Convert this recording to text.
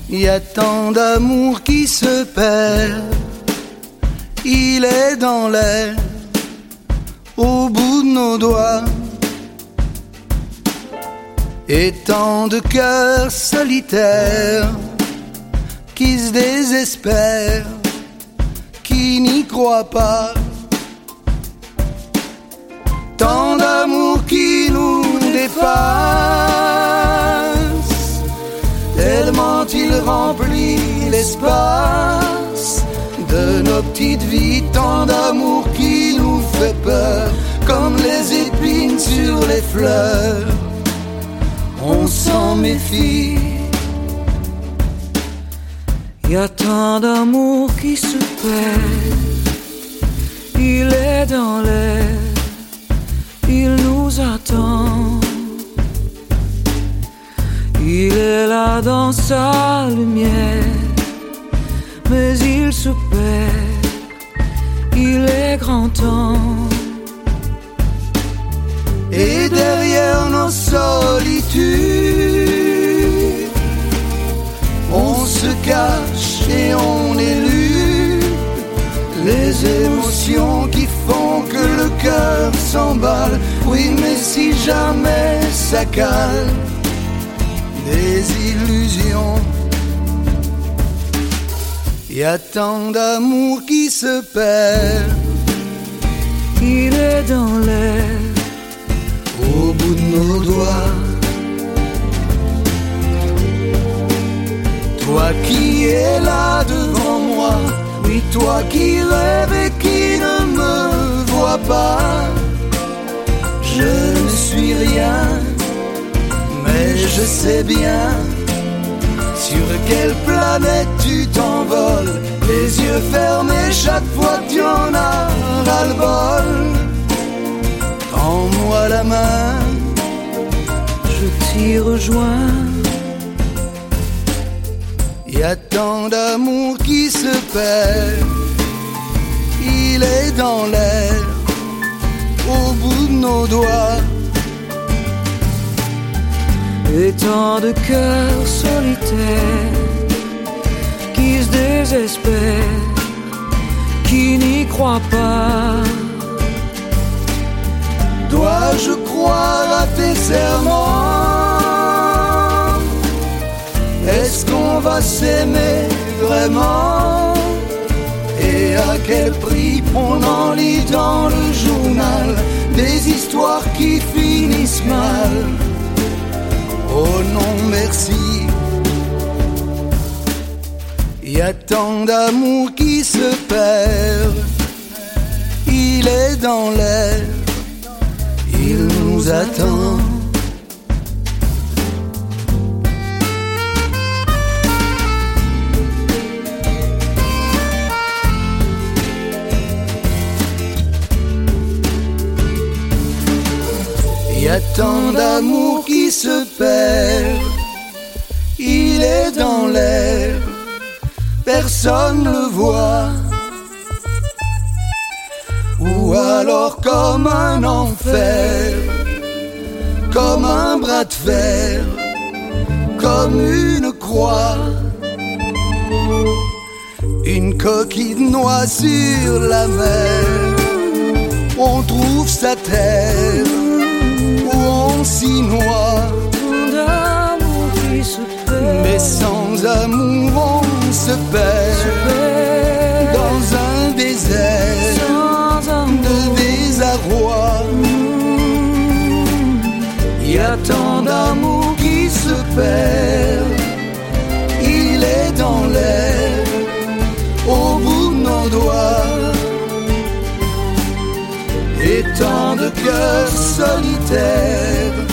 Il y a tant d'amour qui se perd, il est dans l'air, au bout de nos doigts. Et tant de cœurs solitaires qui se désespèrent, qui n'y croient pas. Tant d'amour qui nous dépasse, tellement il remplit l'espace de nos petites vies. Tant d'amour qui nous fait peur, comme les épines sur les fleurs, on s'en méfie. Y a tant d'amour qui se perd, il est dans l'air, il nous attend. Il est là dans sa lumière, mais il se perd, il est grand temps. Et derrière nos solitudes, on se cache et on élude les émotions qui font que le cœur s'emballe. Oui, mais si jamais ça calme des illusions. Y a tant d'amour qui se perd, il est dans l'air, au bout de nos doigts. Toi qui es là devant moi, oui, toi qui rêves et qui ne me vois pas. Je ne suis rien, mais je sais bien sur quelle planète tu t'envoles. Les yeux fermés chaque fois que tu en as ras-le-bol. Tends-moi la main, je t'y rejoins. Y a tant d'amour qui se perd, il est dans l'air, au bout de nos doigts. Et tant de cœurs solitaires qui se désespèrent, qui n'y croient pas. Dois-je croire à tes serments? Est-ce qu'on va s'aimer vraiment? Et à quel prix? On en lit dans le journal des histoires qui finissent mal. Oh non merci. Y a tant d'amour qui se perd, il est dans l'air, il nous attend. Y a tant d'amour qui se perd, il est dans l'air, personne ne le voit. Ou alors comme un enfer, comme un bras de fer, comme une croix, une coquille de noix sur la mer. On trouve sa terre où on s'y noie. D'amour qui se perd, mais sans amour on se perd dans un désert de désarroi. Il y a tant d'amour qui se perd, il est dans l'air, au bout de nos doigts. Et tant de cœurs solitaires